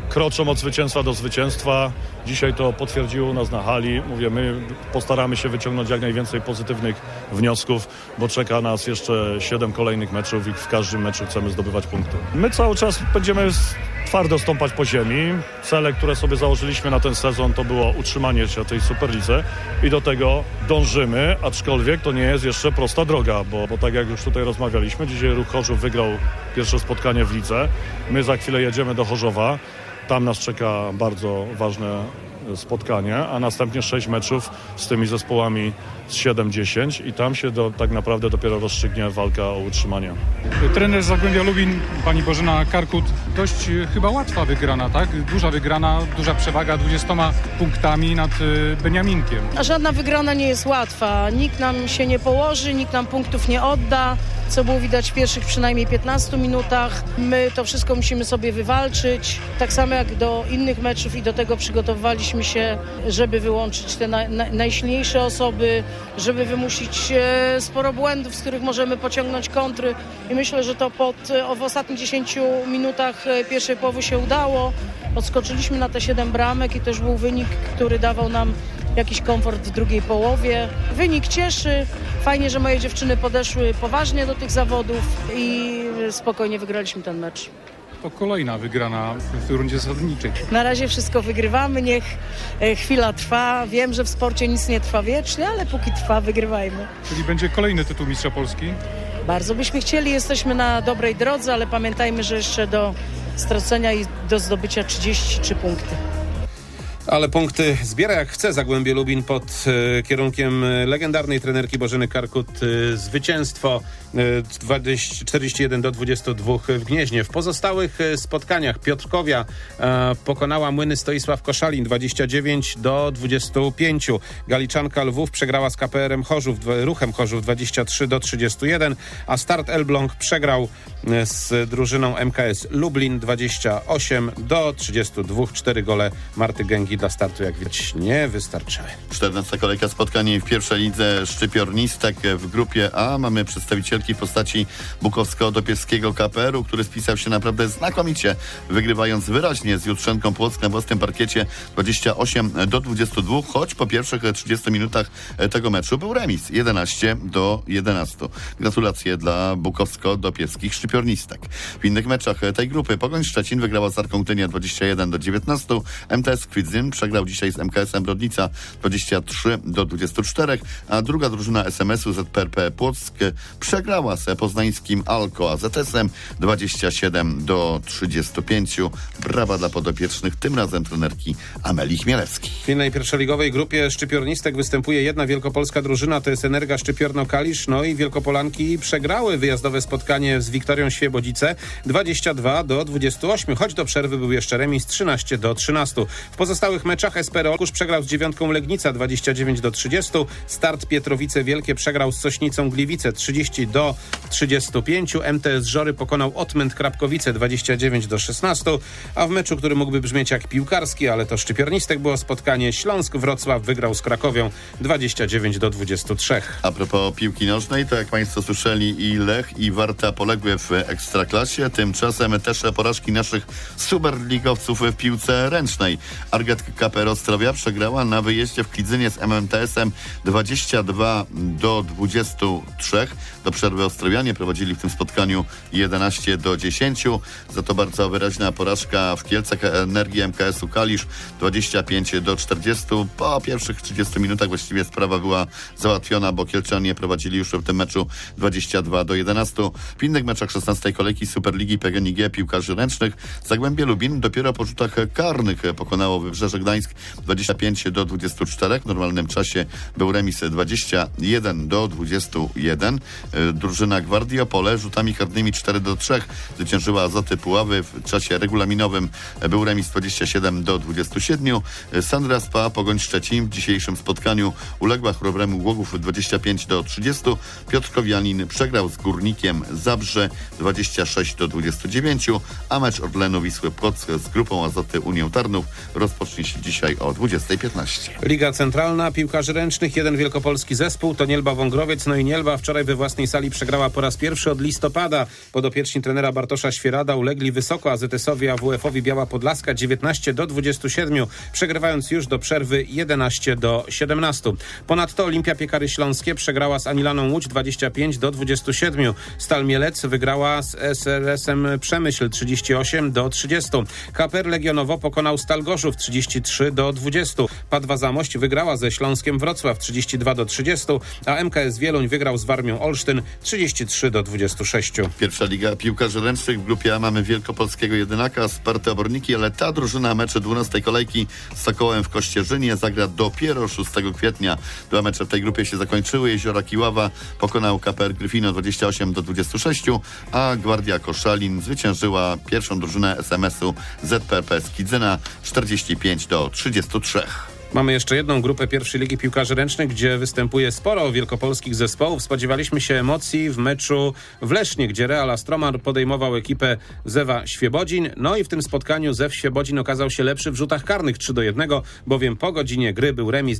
kroczą od zwycięstwa do zwycięstwa. Dzisiaj to potwierdziło nas na hali. Mówię, my postaramy się wyciągnąć jak najwięcej pozytywnych wniosków, bo czeka nas jeszcze 7 kolejnych meczów i w każdym meczu chcemy zdobywać punkty. My cały czas będziemy twardo stąpać po ziemi. Cele, które sobie założyliśmy na ten sezon, to było utrzymanie się tej Superlidze i do tego dążymy, aczkolwiek to nie jest jeszcze prosta droga, bo tak jak już tutaj rozmawialiśmy, dzisiaj Ruch Chorzów wygrał pierwsze spotkanie w lidze. My za chwilę jedziemy do Chorzowa. Tam nas czeka bardzo ważne spotkanie, a następnie 6 meczów z tymi zespołami z 7-10 i tam się tak naprawdę dopiero rozstrzygnie walka o utrzymanie. Trener z Zagłębia Lubin, pani Bożena Karkut, dość chyba łatwa wygrana, tak? Duża wygrana, duża przewaga 20 punktami nad Beniaminkiem. A żadna wygrana nie jest łatwa. Nikt nam się nie położy, nikt nam punktów nie odda, co było widać w pierwszych przynajmniej 15 minutach. My to wszystko musimy sobie wywalczyć. Tak samo jak do innych meczów i do tego przygotowywaliśmy się, żeby wyłączyć te najsilniejsze osoby, żeby wymusić sporo błędów, z których możemy pociągnąć kontry. I myślę, że to w ostatnich 10 minutach pierwszej połowy się udało. Odskoczyliśmy na te 7 bramek i też był wynik, który dawał nam jakiś komfort w drugiej połowie. Wynik cieszy. Fajnie, że moje dziewczyny podeszły poważnie do tych zawodów i spokojnie wygraliśmy ten mecz. To kolejna wygrana w rundzie zasadniczej. Na razie wszystko wygrywamy, niech chwila trwa. Wiem, że w sporcie nic nie trwa wiecznie, ale póki trwa, wygrywajmy. Czyli będzie kolejny tytuł Mistrza Polski? Bardzo byśmy chcieli, jesteśmy na dobrej drodze, ale pamiętajmy, że jeszcze do stracenia i do zdobycia 33 punkty. Ale punkty zbiera jak chce Zagłębie Lubin pod kierunkiem legendarnej trenerki Bożeny Karkut. Zwycięstwo 41-22 w Gnieźnie. W pozostałych spotkaniach Piotrkowia pokonała Młyny Stoisław Koszalin 29-25. Galiczanka Lwów przegrała z KPR-em Ruchem Chorzów 23-31, a Start Elbląg przegrał z drużyną MKS Lublin 28-32. 4 gole Marty Gęgi dla Startu, jak widać, nie wystarczyły. 14. kolejka spotkań w pierwszej lidze Szczypiornistek w grupie A. Mamy przedstawicielki w postaci Bukowsko-Dopieskiego KPR-u, który spisał się naprawdę znakomicie, wygrywając wyraźnie z Jutrzenką Płock na własnym parkiecie 28-22, choć po pierwszych 30 minutach tego meczu był remis 11-11. Gratulacje dla Bukowsko-Dopieskich Szczypiornistek. W innych meczach tej grupy Pogoń Szczecin wygrała z Arką Gdynia 21-19, MTS Kwidzyn przegrał dzisiaj z MKS-em Brodnica 23-24, a druga drużyna SMS-u ZPRP Płock przegrała z poznańskim Alko AZS-em 27-35. Brawa dla podopiecznych, tym razem trenerki Amelii Chmielewskiej. W innej pierwszoligowej grupie Szczypiornistek występuje jedna wielkopolska drużyna, to jest Energa Szczypiorno-Kalisz, no i Wielkopolanki przegrały wyjazdowe spotkanie z Wiktorią Świebodzice 22-28, choć do przerwy był jeszcze remis 13-13. W pozostałych meczach SPR Olkusz przegrał z Dziewiątką Legnica 29-30, Start Pietrowice Wielkie przegrał z Sośnicą Gliwice 30-35, MTS Żory pokonał Otmęt Krapkowice 29-16, a w meczu, który mógłby brzmieć jak piłkarski, ale to Szczypiornistek było spotkanie, Śląsk Wrocław wygrał z Krakowią 29-23. A propos piłki nożnej, to jak Państwo słyszeli, i Lech, i Warta poległy w Ekstraklasie. Tymczasem też porażki naszych superligowców w piłce ręcznej. Arget KPR Ostrowia przegrała na wyjeździe w Klidzynie z MMTS-em 22-23. Do przerwy Ostrowianie prowadzili w tym spotkaniu 11-10. Za to bardzo wyraźna porażka w Kielcach Energii MKS-u Kalisz 25-40. Po pierwszych 30 minutach właściwie sprawa była załatwiona, bo Kielczanie prowadzili już w tym meczu 22-11. W innych meczach 16. kolejki Superligi PGNiG piłkarzy ręcznych Zagłębie Lubin dopiero po rzutach karnych pokonało Wybrzeże Gdańsk 25-24. W normalnym czasie był remis 21-21. Drużyna Gwardii Opole rzutami karnymi 4-3 zwyciężyła Azoty Puławy. W czasie regulaminowym był remis 27-27. Sandra Spa Pogoń Szczecin w dzisiejszym spotkaniu uległa Chrobremu Głogów 25-30. Piotr Kowianin przegrał z Górnikiem Zabrze 26-29, a mecz Orlenu Wisły Płock z grupą Azoty Unią Tarnów rozpocznie się dzisiaj o 20:15. Liga Centralna, piłkarzy ręcznych, jeden wielkopolski zespół to Nielba Wągrowiec. No i Nielba wczoraj we własnej sali przegrała po raz pierwszy od listopada. Podopieczni trenera Bartosza Świerada ulegli wysoko AZS-owi AWF-owi Biała Podlaska 19-27, przegrywając już do przerwy 11-17. Ponadto Olimpia Piekary Śląskie przegrała z Anilaną Łódź 25-27. Stal Mielec wygrała z SRS-em Przemyśl 38-30. KPR Legionowo pokonał Stal Gorzów 33-20. Padwa Zamość wygrała ze Śląskiem Wrocław 32-30, a MKS Wieluń wygrał z Warmią Olsztyn 33-26. Pierwsza liga piłkarzy ręcznych. W grupie A mamy wielkopolskiego jedynaka, Spartę Oborniki, ale ta drużyna mecze 12 kolejki z Sokołem w Kościerzynie zagra dopiero 6 kwietnia. Dwa mecze w tej grupie się zakończyły. Jeziora Kiława pokonał KPR Gryfino 28-26, a Gwardia Koszalin zwyciężyła pierwszą drużynę SMS-u ZPP Skidzyna 45-33. Mamy jeszcze jedną grupę pierwszej ligi piłkarzy ręcznych, gdzie występuje sporo wielkopolskich zespołów. Spodziewaliśmy się emocji w meczu w Lesznie, gdzie Real Astromar podejmował ekipę Zewa Świebodzin. No i w tym spotkaniu Zew Świebodzin okazał się lepszy w rzutach karnych 3-1, bowiem po godzinie gry był remis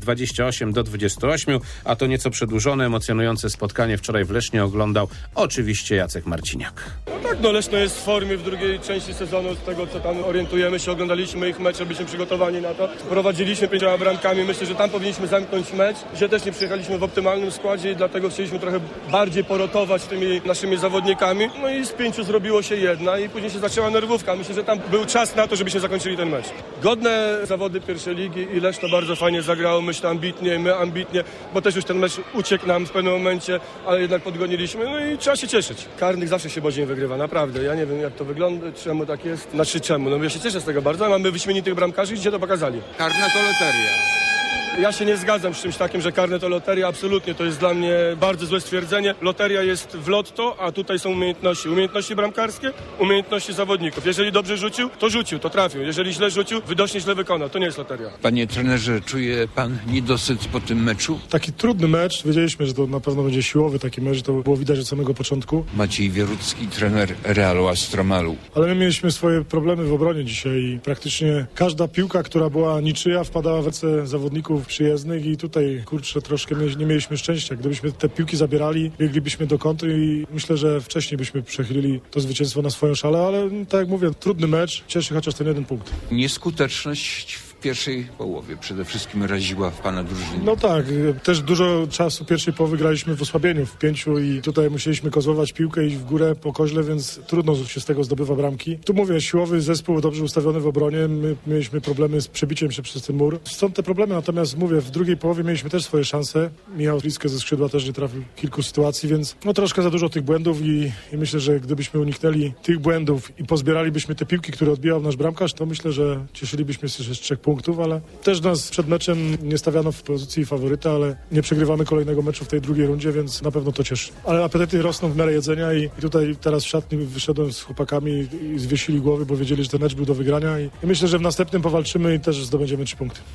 28-28, a to nieco przedłużone, emocjonujące spotkanie wczoraj w Lesznie oglądał oczywiście Jacek Marciniak. No Leszno jest w formie w drugiej części sezonu, z tego co tam orientujemy się, oglądaliśmy ich mecze, byliśmy przygotowani na to. Prowadziliśmy 5 bramkami, myślę, że tam powinniśmy zamknąć mecz. Dzisiaj też nie przyjechaliśmy w optymalnym składzie i dlatego chcieliśmy trochę bardziej porotować tymi naszymi zawodnikami. No i z 5 zrobiło się jedna i później się zaczęła nerwówka. Myślę, że tam był czas na to, żebyśmy zakończyli ten mecz. Godne zawody pierwszej ligi i Leszno bardzo fajnie zagrało, myślę ambitnie, my ambitnie, bo też już ten mecz uciekł nam w pewnym momencie, ale jednak podgoniliśmy, no i trzeba się cieszyć. Karnych zawsze się Bodzin wygrywa, naprawdę. Ja nie wiem, jak to wygląda, czemu tak jest, znaczy czemu. No ja się cieszę z tego bardzo, mamy wyśmienitych bramkarzy, gdzie to pokazali. Karne to loteria. Ja się nie zgadzam z czymś takim, że karne to loteria, absolutnie, to jest dla mnie bardzo złe stwierdzenie. Loteria jest w lotto, a tutaj są umiejętności bramkarskie, umiejętności zawodników. Jeżeli dobrze rzucił, to trafił. Jeżeli źle rzucił, widocznie źle wykonał, to nie jest loteria. Panie trenerze, czuje pan niedosyt po tym meczu? Taki trudny mecz, wiedzieliśmy, że to na pewno będzie siłowy taki mecz, to było widać od samego początku. Maciej Wierucki, trener Realu Astromalu. Ale my mieliśmy swoje problemy w obronie dzisiaj i praktycznie każda piłka, która była niczyja, wpadała w ręce zawodników przyjezdnych i tutaj, kurczę, troszkę nie mieliśmy szczęścia. Gdybyśmy te piłki zabierali, bieglibyśmy do kontry i myślę, że wcześniej byśmy przechylili to zwycięstwo na swoją szalę, ale tak jak mówię, trudny mecz, cieszy chociaż ten jeden punkt. Nieskuteczność w pierwszej połowie przede wszystkim raziła w pana drużynie. No tak, też dużo czasu pierwszej połowy graliśmy w osłabieniu, w 5 i tutaj musieliśmy kozłować piłkę, iść w górę po koźle, więc trudno się z tego zdobywa bramki. Tu mówię, siłowy zespół, dobrze ustawiony w obronie, my mieliśmy problemy z przebiciem się przez ten mur. Stąd te problemy, natomiast mówię, w drugiej połowie mieliśmy też swoje szanse. Michał Fliskę ze skrzydła też nie trafił kilku sytuacji, więc no troszkę za dużo tych błędów i myślę, że gdybyśmy uniknęli tych błędów i pozbieralibyśmy te piłki, które odbijał nasz bramkarz, to myślę, że cieszylibyśmy się z 3 punktów, ale też nas przed meczem nie stawiano w pozycji faworyta, ale nie przegrywamy kolejnego meczu w tej drugiej rundzie, więc na pewno to cieszy. Ale apetyty rosną w miarę jedzenia i tutaj teraz w szatni wyszedłem z chłopakami i zwiesili głowy, bo wiedzieli, że ten mecz był do wygrania i myślę, że w następnym powalczymy i też zdobędziemy 3 punkty.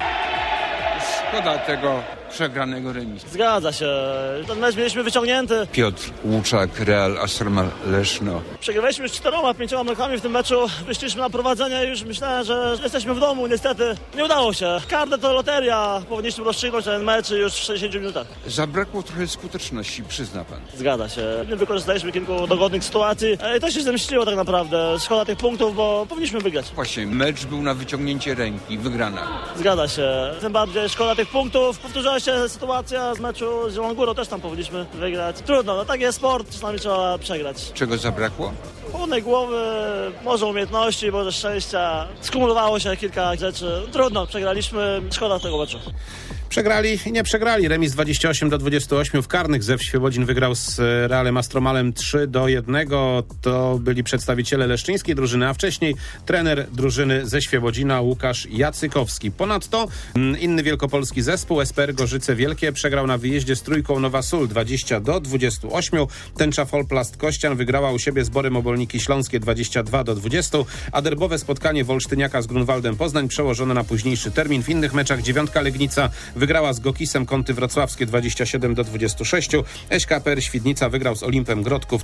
Szkoda tego przegranego remisu. Zgadza się. Ten mecz mieliśmy wyciągnięty. Piotr Łuczak, Real Astromal Leszno. Przegrywaliśmy już 4-5 bramkami w tym meczu. Wyszliśmy na prowadzenie i już myślałem, że jesteśmy w domu. Niestety nie udało się. Karne to loteria. Powinniśmy rozstrzygnąć ten mecz już w 60 minutach. Zabrakło trochę skuteczności, przyzna pan. Zgadza się. Nie wykorzystaliśmy kilku dogodnych sytuacji. I to się zemściło tak naprawdę. Szkoda tych punktów, bo powinniśmy wygrać. Właśnie, mecz był na wyciągnięcie ręki, wygrana. Zgadza się. Tym bardziej szkoda tych punktów. Powtórzyła się sytuacja z meczu z Zieloną Górą, też tam powinniśmy wygrać. Trudno, no tak jest sport, czasami trzeba przegrać. Czego zabrakło? Pełnej głowy, może umiejętności, może szczęścia. Skumulowało się kilka rzeczy. Trudno, przegraliśmy, szkoda tego meczu. Przegrali i nie przegrali. Remis 28-28 w karnych. Zew Świebodzin wygrał z Realem Astromalem 3-1. To byli przedstawiciele leszczyńskiej drużyny, a wcześniej trener drużyny ze Świebodzina Łukasz Jacykowski. Ponadto inny wielkopolski zespół SPR Gorzyce Wielkie przegrał na wyjeździe z Trójką Nowa Sól 20-28. Tęcza Folplast Kościan wygrała u siebie z Borem Obolnickim Jagielloniki Śląskie 22-20, a derbowe spotkanie Wolsztyniaka z Grunwaldem Poznań przełożone na późniejszy termin. W innych meczach dziewiątka Legnica wygrała z Gokisem Kąty Wrocławskie 27-26. SKPR Świdnica wygrał z Olimpem Grodków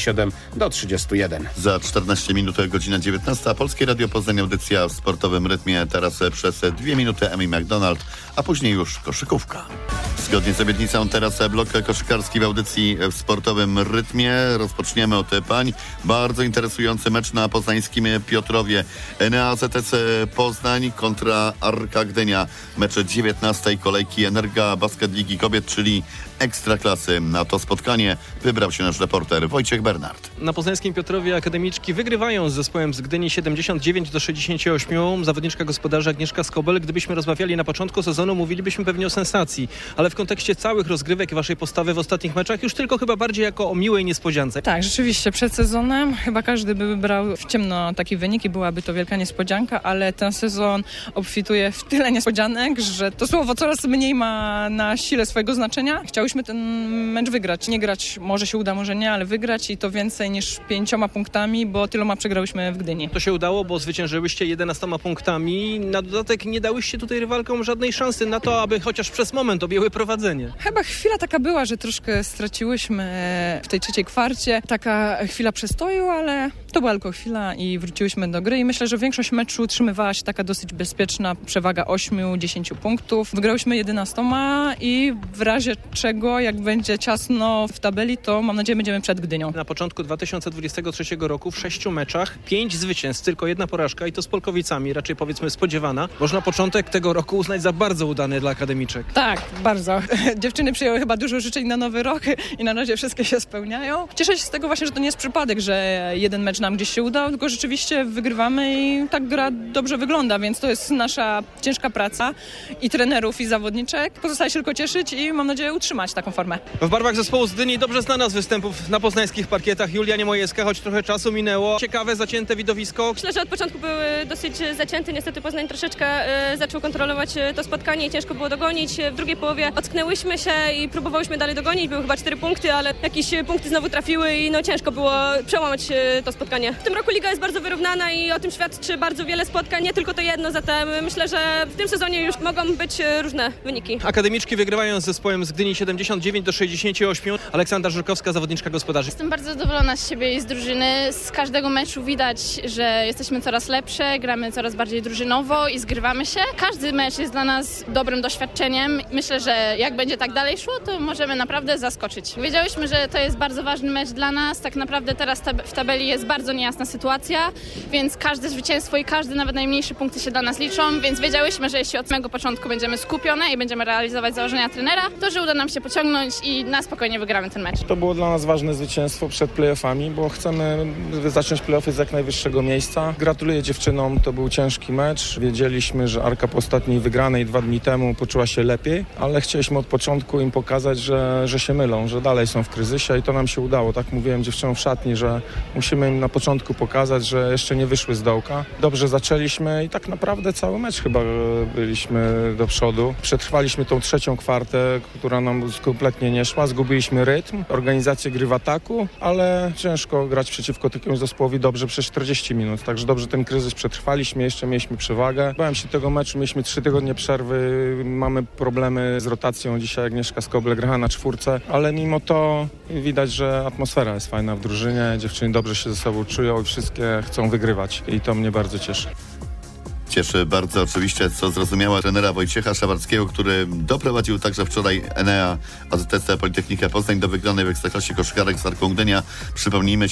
37-31. Za 14 minut, godzina 19. Polskie Radio Poznań, audycja w sportowym rytmie. Teraz przez 2 minuty Emmy McDonald, a później już koszykówka. Zgodnie z obietnicą teraz blok koszykarski w audycji w sportowym rytmie. Rozpoczniemy od pań. Bardzo interesujący mecz na poznańskim Piotrowie. Enea ZS Poznań kontra Arka Gdynia. Mecz 19. kolejki Energa Basket Ligi Kobiet, czyli Ekstraklasy. Na to spotkanie wybrał się nasz reporter Wojciech Bernard. Na poznańskim Piotrowie akademiczki wygrywają z zespołem z Gdyni 79-68. Zawodniczka gospodarza Agnieszka Skobel. Gdybyśmy rozmawiali na początku sezonu, mówilibyśmy pewnie o sensacji, ale w kontekście całych rozgrywek i waszej postawy w ostatnich meczach już tylko chyba bardziej jako o miłej niespodziance. Tak, rzeczywiście przed sezonem chyba każdy by wybrał w ciemno taki wynik i byłaby to wielka niespodzianka, ale ten sezon obfituje w tyle niespodzianek, że to słowo coraz mniej ma na sile swojego znaczenia. Chciałyśmy ten mecz wygrać. Nie grać, może się uda, może nie, ale wygrać i to więcej niż 5 punktami, bo tyloma przegrałyśmy w Gdyni. To się udało, bo zwyciężyłyście 11 punktami. Na dodatek nie dałyście tutaj rywalkom żadnej szansy na to, aby chociaż przez moment objęły prowadzenie. Chyba chwila taka była, że troszkę straciłyśmy w tej trzeciej kwarcie. Taka chwila przestoju, ale to była tylko chwila i wróciłyśmy do gry i myślę, że większość meczu utrzymywała się taka dosyć bezpieczna przewaga 8-10 punktów. Wygrałyśmy 11 i w razie czego, jak będzie ciasno w tabeli, to mam nadzieję będziemy przed Gdynią. Na początku 2023 roku w 6 meczach 5 zwycięstw, tylko 1 porażka i to z Polkowicami, raczej powiedzmy spodziewana. Można początek tego roku uznać za bardzo udany dla akademiczek. Tak, bardzo. Dziewczyny przyjęły chyba dużo życzeń na nowy rok i na razie wszystkie się spełniają. Cieszę się z tego właśnie, że to nie jest przypadek, że jeden mecz nam gdzieś się udał, tylko rzeczywiście wygrywamy i tak gra dobrze wygląda, więc to jest nasza ciężka praca i trenerów, i zawodniczek. Pozostaje się tylko cieszyć i mam nadzieję utrzymać taką formę. W barwach zespołu z Gdyni dobrze znana z występów na poznańskich parkietach Julia Niemojewska, choć trochę czasu minęło. Ciekawe, zacięte widowisko. Myślę, że od początku były dosyć zacięte. Niestety Poznań troszeczkę zaczął kontrolować to spotkanie i ciężko było dogonić. W drugiej połowie ocknęłyśmy się i próbowałyśmy dalej dogonić. Były chyba 4 punkty, ale jakieś punkty znowu trafiły i ciężko było przełamać to spotkanie. W tym roku liga jest bardzo wyrównana i o tym świadczy bardzo wiele spotkań, nie tylko to jedno. Zatem myślę, że w tym sezonie już mogą być różne wyniki. Akademiczki wygrywają z zespołem z Gdyni 79-68. Aleksandra Żurkowska, zawodniczka gospodarzy. Jestem bardzo zadowolona z siebie i z drużyny. Z każdego meczu widać, że jesteśmy coraz lepsze, gramy coraz bardziej drużynowo i zgrywamy się. Każdy mecz jest dla nas dobrym doświadczeniem. Myślę, że jak będzie tak dalej szło, to możemy naprawdę zaskoczyć. Wiedziałyśmy, że to jest bardzo ważny mecz dla nas. Tak naprawdę teraz w tabeli jest bardzo niejasna sytuacja, więc każde zwycięstwo i każdy, nawet najmniejsze punkty się dla nas liczą, więc wiedziałyśmy, że jeśli od samego początku będziemy skupione i będziemy realizować założenia trenera, to że uda nam się pociągnąć i na spokojnie wygramy ten mecz. To było dla nas ważne zwycięstwo przed playoffami, bo chcemy zacząć playoffy z jak najwyższego miejsca. Gratuluję dziewczynom, to był ciężki mecz. Wiedzieliśmy, że Arka po ostatniej wygranej 2 dni temu poczuła się lepiej, ale chcieliśmy od początku im pokazać, że się mylą, że dalej są w kryzysie i to nam się udało. Tak mówiłem dziewczynom w szatni, że musimy im na początku pokazać, że jeszcze nie wyszły z dołka. Dobrze zaczęliśmy i tak naprawdę cały mecz chyba byliśmy do przodu. Przetrwaliśmy tą trzecią kwartę, która nam kompletnie nie szła. Zgubiliśmy rytm, organizację gry w ataku, ale ciężko grać przeciwko takiemu zespołowi dobrze przez 40 minut. Także dobrze ten kryzys przetrwaliśmy, jeszcze mieliśmy przewagę. Bałem się tego meczu, mieliśmy 3 tygodnie przerwy, mamy problemy z rotacją. Dzisiaj Agnieszka Skobel grała na 4, ale mimo to widać, że atmosfera jest fajna w drużynie, dziewczyny dobrze się ze sobą czują i wszystkie chcą wygrywać i to mnie bardzo cieszy. Cieszy bardzo oczywiście, co zrozumiała trenera Wojciecha Szawarskiego, który doprowadził także wczoraj Enea AZS Politechnikę Poznań do wygranej w Ekstraklasie koszykarek z Arką Gdynia. Przypomnijmy,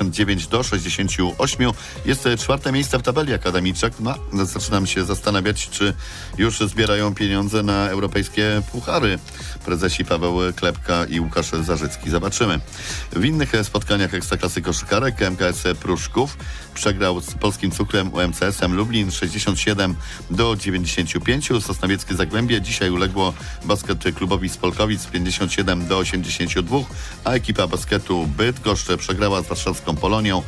79-68. Jest 4. miejsce w tabeli akademiczek. Zaczynam się zastanawiać, czy już zbierają pieniądze na europejskie puchary. Prezesi Paweł Klepka i Łukasz Zarzycki. Zobaczymy. W innych spotkaniach Ekstraklasy koszykarek MKS Pruszków przegrał z Polskim Cukrem UMCS-em Lublin 60 87-95. Sosnowieckie Zagłębie dzisiaj uległo basket klubowi z Polkowic 57-82, a ekipa basketu Bydgoszcz przegrała z warszawską Polonią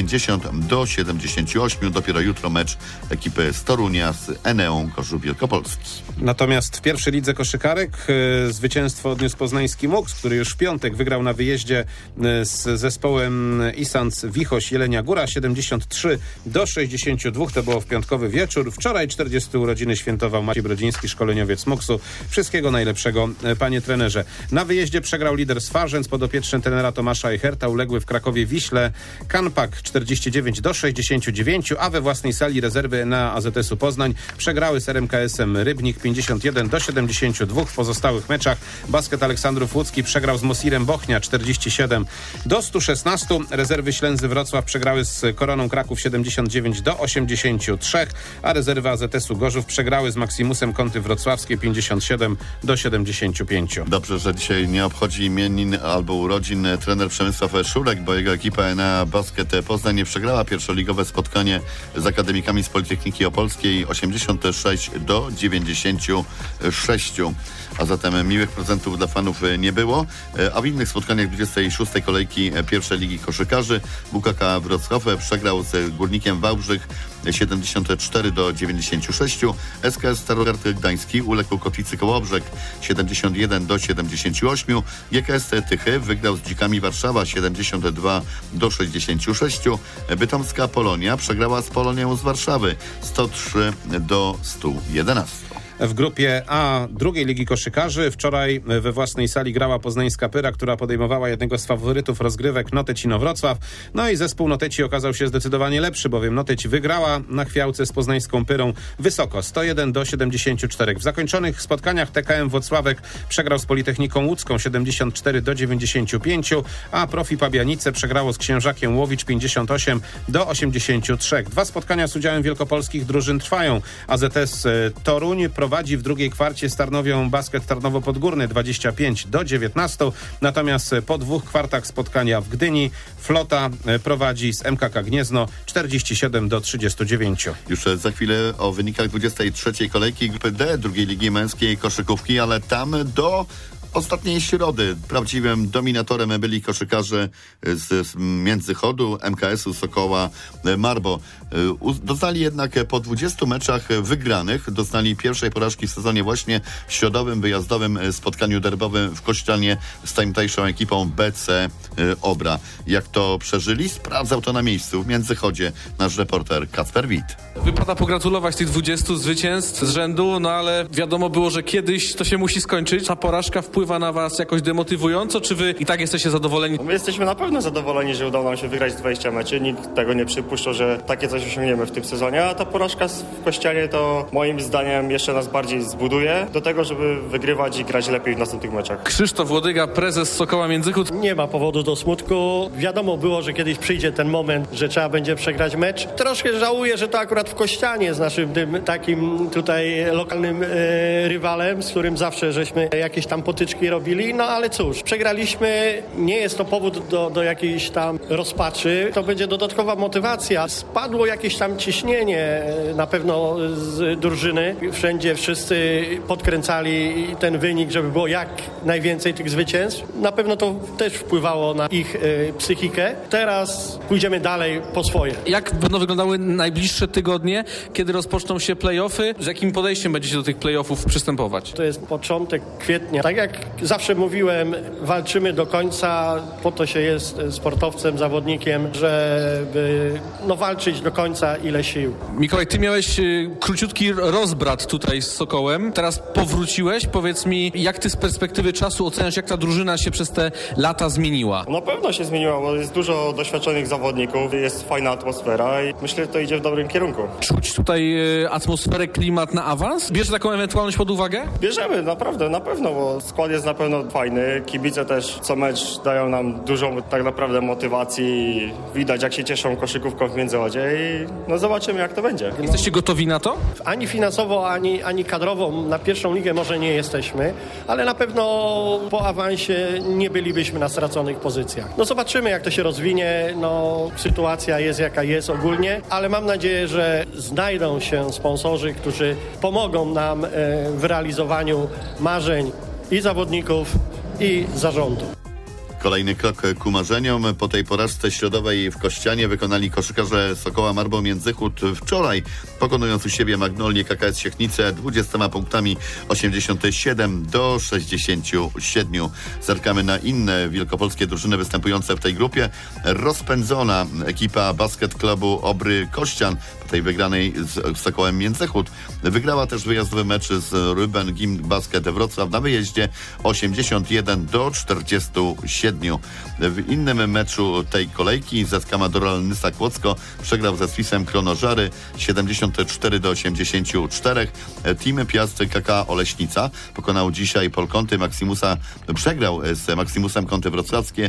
50-78. Dopiero jutro mecz ekipy z Torunia z Eneą Gorzów Wielkopolski. Natomiast w pierwszej lidze koszykarek zwycięstwo odniósł poznański MUKS, który już w piątek wygrał na wyjeździe z zespołem Isans Wichoś Jelenia Góra 73-62. To było w piątkowy wieczór. Wczoraj 40 urodziny świętował Maciej Brodziński, szkoleniowiec MUKS-u. Wszystkiego najlepszego, panie trenerze. Na wyjeździe przegrał lider Swarzędz, podopieczny trenera Tomasza Eicherta, uległy w Krakowie Wiśle Kanpak 49-69, a we własnej sali rezerwy na AZS-u Poznań przegrały z RMKS-em Rybnik 51-72. W pozostałych meczach Basket Aleksandrów Łódzki przegrał z Mosirem Bochnia 47-116. Rezerwy Ślęzy Wrocław przegrały z Koroną Kraków 79-83, a rezerwy AZS-u Gorzów przegrały z Maximusem Kąty Wrocławskie 57-75. Dobrze, że dzisiaj nie obchodzi imienin albo urodzin trener Przemysław Szurek, bo jego ekipa na Basket Poznań nie przegrała pierwszoligowe spotkanie z akademikami z Politechniki Opolskiej 86-96. A zatem miłych prezentów dla fanów nie było. A w innych spotkaniach 26. kolejki pierwszej ligi koszykarzy WKK Wrocław przegrał z Górnikiem Wałbrzych 74-96. SKS Starogard Gdański uległ Kotwicy Kołobrzeg 71-78. GKS Tychy wygrał z Dzikami Warszawa 72-66. Bytomska Polonia przegrała z Polonią z Warszawy 103-111. W grupie A drugiej ligi koszykarzy wczoraj we własnej sali grała poznańska Pyra, która podejmowała jednego z faworytów rozgrywek Notecino-Wrocław. No i zespół Noteci okazał się zdecydowanie lepszy, bowiem Noteć wygrała na Chwiałce z poznańską Pyrą wysoko 101-74. W zakończonych spotkaniach TKM Włocławek przegrał z Politechniką Łódzką 74-95, a Profi Pabianice przegrało z Księżakiem Łowicz 58-83. Dwa spotkania z udziałem wielkopolskich drużyn trwają. AZS Toruń prowadzi w drugiej kwarcie z Tarnowią Basket Tarnowo Podgórny 25-19. Natomiast po dwóch kwartach spotkania w Gdyni Flota prowadzi z MKK Gniezno 47-39. Już za chwilę o wynikach 23. kolejki grupy D drugiej ligi męskiej koszykówki, ale tam do ostatniej środy prawdziwym dominatorem byli koszykarze z Międzychodu, MKS-u Sokoła Marbo. Doznali jednak po 20 meczach wygranych, doznali pierwszej porażki w sezonie właśnie w środowym, wyjazdowym spotkaniu derbowym w Kościelnie z tamtejszą ekipą BC Obra. Jak to przeżyli? Sprawdzał to na miejscu w Międzychodzie nasz reporter Kacper Wit. Wypada pogratulować tych 20 zwycięstw z rzędu, no ale wiadomo było, że kiedyś to się musi skończyć. Ta porażka wpływa na was jakoś demotywująco, czy wy i tak jesteście zadowoleni? My jesteśmy na pewno zadowoleni, że udało nam się wygrać 20 meczy. Nikt tego nie przypuszczał, że takie coś osiągniemy w tym sezonie, a ta porażka w Kościanie to moim zdaniem jeszcze nas bardziej zbuduje do tego, żeby wygrywać i grać lepiej w następnych meczach. Krzysztof Łodyga, prezes Sokoła Międzychód. Nie ma powodu do smutku. Wiadomo było, że kiedyś przyjdzie ten moment, że trzeba będzie przegrać mecz. Troszkę żałuję, że to akurat w Kościanie z naszym tym takim tutaj lokalnym rywalem, z którym zawsze żeśmy jakieś tam potyczki robili, no ale cóż, przegraliśmy, nie jest to powód do jakiejś tam rozpaczy, to będzie dodatkowa motywacja. Spadło jakieś tam ciśnienie na pewno z drużyny. Wszędzie wszyscy podkręcali ten wynik, żeby było jak najwięcej tych zwycięstw. Na pewno to też wpływało na ich psychikę. Teraz pójdziemy dalej po swoje. Jak będą wyglądały najbliższe tygodnie, kiedy rozpoczną się play-offy? Z jakim podejściem będziecie do tych play-offów przystępować? To jest początek kwietnia. Tak jak zawsze mówiłem, walczymy do końca, po to się jest sportowcem, zawodnikiem, żeby walczyć do końca ile sił. Mikołaj, ty miałeś króciutki rozbrat tutaj z Sokołem, teraz powróciłeś. Powiedz mi, jak ty z perspektywy czasu oceniasz, jak ta drużyna się przez te lata zmieniła? Na pewno się zmieniła, bo jest dużo doświadczonych zawodników, jest fajna atmosfera i myślę, że to idzie w dobrym kierunku. Czuć tutaj atmosferę, klimat na awans? Bierze taką ewentualność pod uwagę? Bierzemy, naprawdę, na pewno, bo skład jest na pewno fajny. Kibice też co mecz dają nam dużą tak naprawdę motywacji. Widać, jak się cieszą koszykówką w Międzychodzie i no zobaczymy, jak to będzie. Jesteście gotowi na to? Ani finansowo, ani kadrowo na pierwszą ligę może nie jesteśmy, ale na pewno po awansie nie bylibyśmy na straconych pozycjach. No zobaczymy, jak to się rozwinie. No sytuacja jest jaka jest ogólnie, ale mam nadzieję, że znajdą się sponsorzy, którzy pomogą nam w realizowaniu marzeń i zawodników, i zarządu. Kolejny krok ku marzeniom. Po tej porażce środowej w Kościanie wykonali koszykarze Sokoła Marbo Międzychód wczoraj, pokonując u siebie Magnolię KKS Siechnice 20 punktami 87-67. Zerkamy na inne wielkopolskie drużyny występujące w tej grupie. Rozpędzona ekipa basket klubu Obry Kościan po tej wygranej z Sokołem Międzychód wygrała też wyjazdowy mecz z Ruben Gim Basket Wrocław na wyjeździe 81-47. W innym meczu tej kolejki ZK Madoral Nysa Kłodzko przegrał ze Swisem Kronożary 74-84. Team Piast KK Oleśnica pokonał dzisiaj Polkąty Maximusa, przegrał z Maximusem Kąty Wrocławskie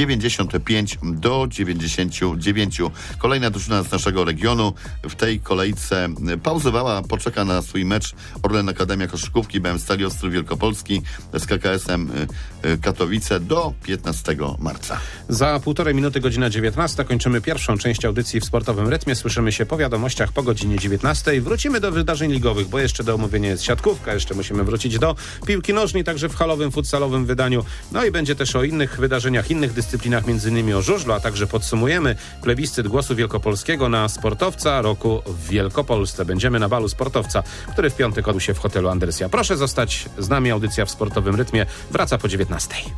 95-99. Kolejna drużyna z naszego regionu w tej kolejce pauzowała, poczeka na swój mecz Orlen Akademia Koszykówki BM Stali Ostrów Wielkopolski z KKS-em Katowice do 15 marca. Za 1,5 minuty godzina 19. Kończymy pierwszą część audycji w sportowym rytmie. Słyszymy się po wiadomościach po godzinie 19. Wrócimy do wydarzeń ligowych, bo jeszcze do omówienia jest siatkówka, jeszcze musimy wrócić do piłki nożnej, także w halowym, futsalowym wydaniu. No i będzie też o innych wydarzeniach, innych dyscyplinach, m.in. o żużlu, a także podsumujemy plebiscyt głosu wielkopolskiego na sportowca roku w Wielkopolsce. Będziemy na balu sportowca, który w piątek odbył się w hotelu Andersja. Proszę zostać z nami, audycja w sportowym rytmie wraca po 19.